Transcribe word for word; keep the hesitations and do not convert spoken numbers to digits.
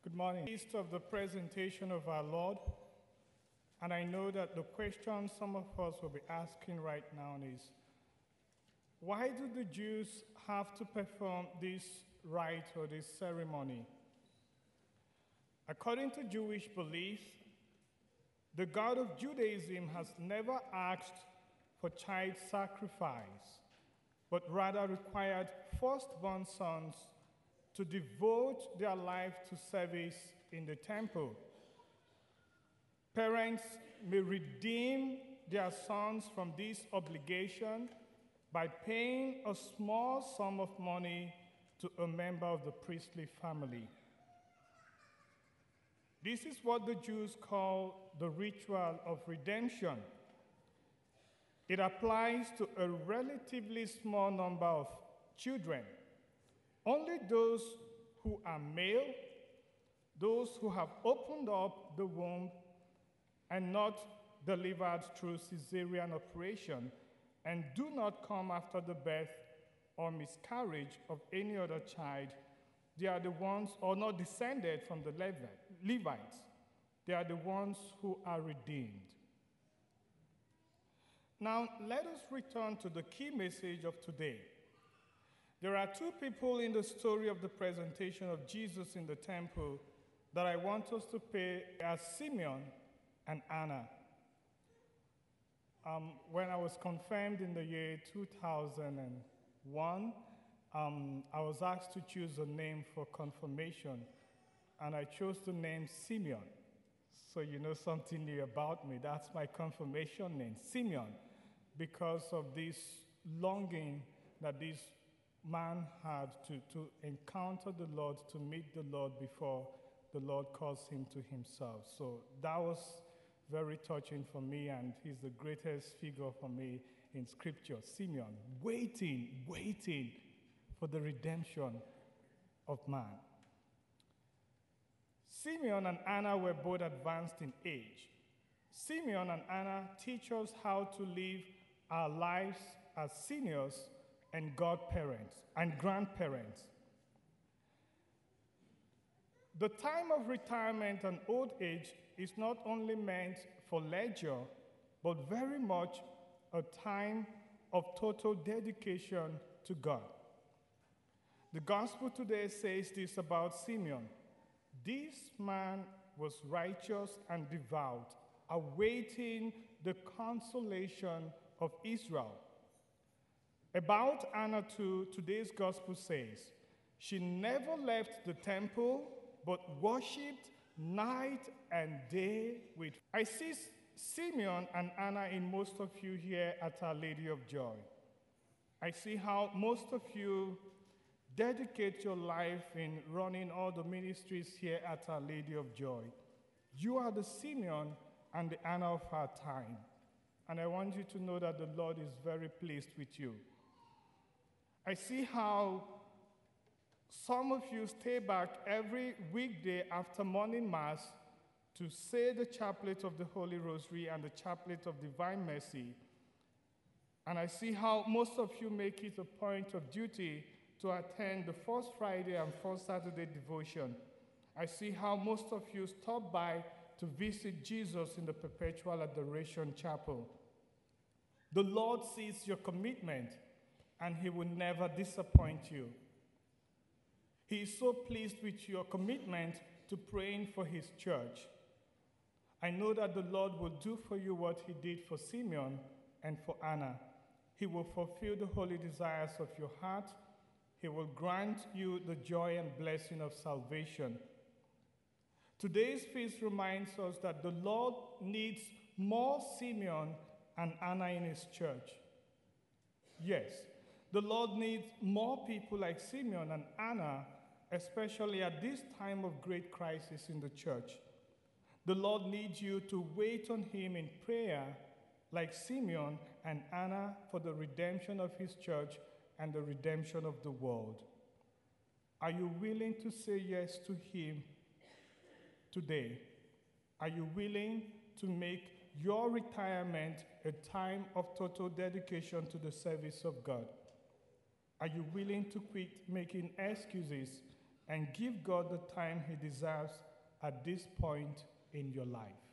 Good morning. Feast of the presentation of our Lord. And I know that the question some of us will be asking right now is, why do the Jews have to perform this rite or this ceremony? According to Jewish belief, the God of Judaism has never asked for child sacrifice, but rather required firstborn sons to devote their life to service in the temple. Parents may redeem their sons from this obligation by paying a small sum of money to a member of the priestly family. This is what the Jews call the ritual of redemption. It applies to a relatively small number of children. Only those who are male, those who have opened up the womb and not delivered through cesarean operation, and do not come after the birth or miscarriage of any other child, they are the ones, or not descended from the Levites, they are the ones who are redeemed. Now, let us return to the key message of today. There are two people in the story of the presentation of Jesus in the temple that I want us to pay as Simeon and Anna. Um, when I was confirmed in the year two thousand one, um, I was asked to choose a name for confirmation, and I chose the name Simeon. So you know something new about me. That's my confirmation name, Simeon, because of this longing that this man had to, to encounter the Lord, to meet the Lord before the Lord calls him to himself. So that was very touching for me, and he's the greatest figure for me in Scripture, Simeon, waiting, waiting for the redemption of man. Simeon and Anna were both advanced in age. Simeon and Anna teach us how to live our lives as seniors and godparents and grandparents. The time of retirement and old age is not only meant for leisure, but very much a time of total dedication to God. The gospel today says this about Simeon: this man was righteous and devout, awaiting the consolation of Israel. About Anna too, today's gospel says, she never left the temple, but worshipped night and day with. I see Simeon and Anna in most of you here at Our Lady of Joy. I see how most of you dedicate your life in running all the ministries here at Our Lady of Joy. You are the Simeon and the Anna of our time. And I want you to know that the Lord is very pleased with you. I see how some of you stay back every weekday after morning mass to say the chaplet of the Holy Rosary and the chaplet of Divine Mercy. And I see how most of you make it a point of duty to attend the first Friday and first Saturday devotion. I see how most of you stop by to visit Jesus in the Perpetual Adoration Chapel. The Lord sees your commitment, and he will never disappoint you. He is so pleased with your commitment to praying for his church. I know that the Lord will do for you what he did for Simeon and for Anna. He will fulfill the holy desires of your heart. He will grant you the joy and blessing of salvation. Today's feast reminds us that the Lord needs more Simeon and Anna in his church. Yes, the Lord needs more people like Simeon and Anna, especially at this time of great crisis in the church. The Lord needs you to wait on him in prayer like Simeon and Anna for the redemption of his church and the redemption of the world. Are you willing to say yes to him today? Are you willing to make your retirement a time of total dedication to the service of God? Are you willing to quit making excuses and give God the time He deserves at this point in your life.